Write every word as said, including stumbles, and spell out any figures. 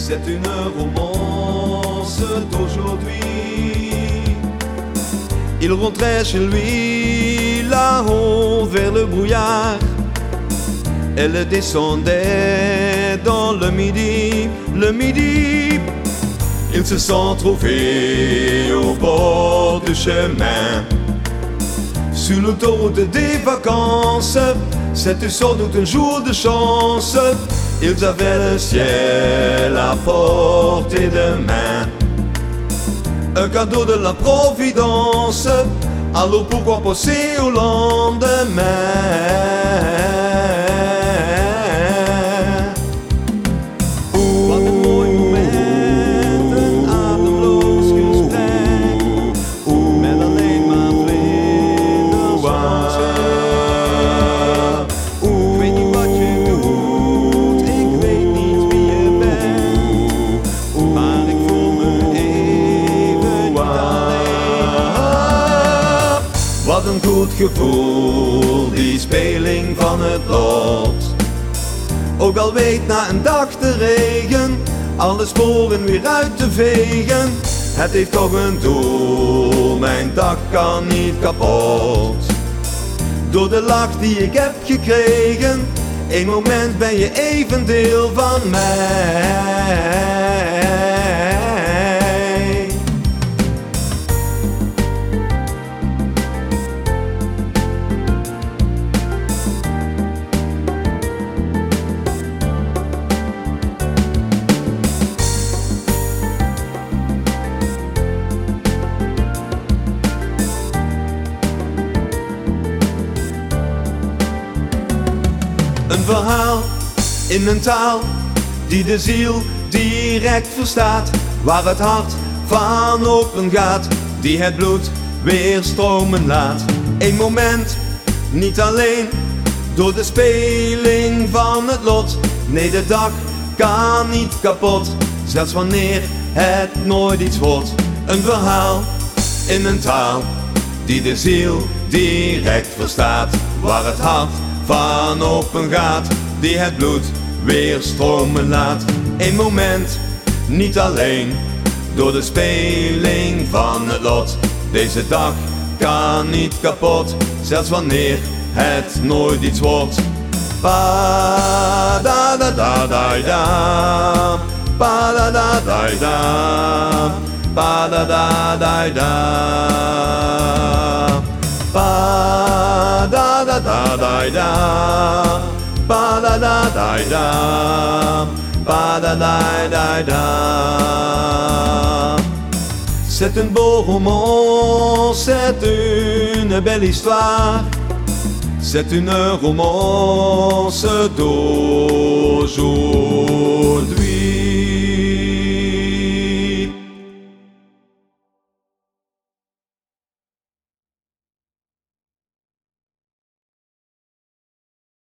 c'est une romance d'aujourd'hui. Il rentrait chez lui là-haut vers le brouillard. Elle descendait dans le midi, le midi. Ils se sont trouvés au bord du chemin. Sur l'autoroute des vacances, c'était sans doute un jour de chance. Ils avaient le ciel à portée de main. Un cadeau de la Providence. Alors pourquoi passer au lendemain? Wat een goed gevoel, die speling van het lot. Ook al weet na een dag de regen alle sporen weer uit te vegen. Het heeft toch een doel, mijn dag kan niet kapot. Door de lach die ik heb gekregen, één moment ben je even deel van mij. Een verhaal in een taal die de ziel direct verstaat. Waar het hart van open gaat, die het bloed weer stromen laat. Eén moment, niet alleen, door de speling van het lot. Nee, de dag kan niet kapot, zelfs wanneer het nooit iets wordt. Een verhaal in een taal die de ziel direct verstaat. Waar het hart van open gaat, die het bloed weer stromen laat. Eén moment, niet alleen, door de speling van het lot. Deze dag kan niet kapot, zelfs wanneer het nooit iets wordt. Pa da da da da da, pa da da da da, pa da da da da, pa da da da da da, pa da da da da, pa da da da da. C'est une beau roman, c'est une belle histoire. C'est une romance d'aujourd'hui.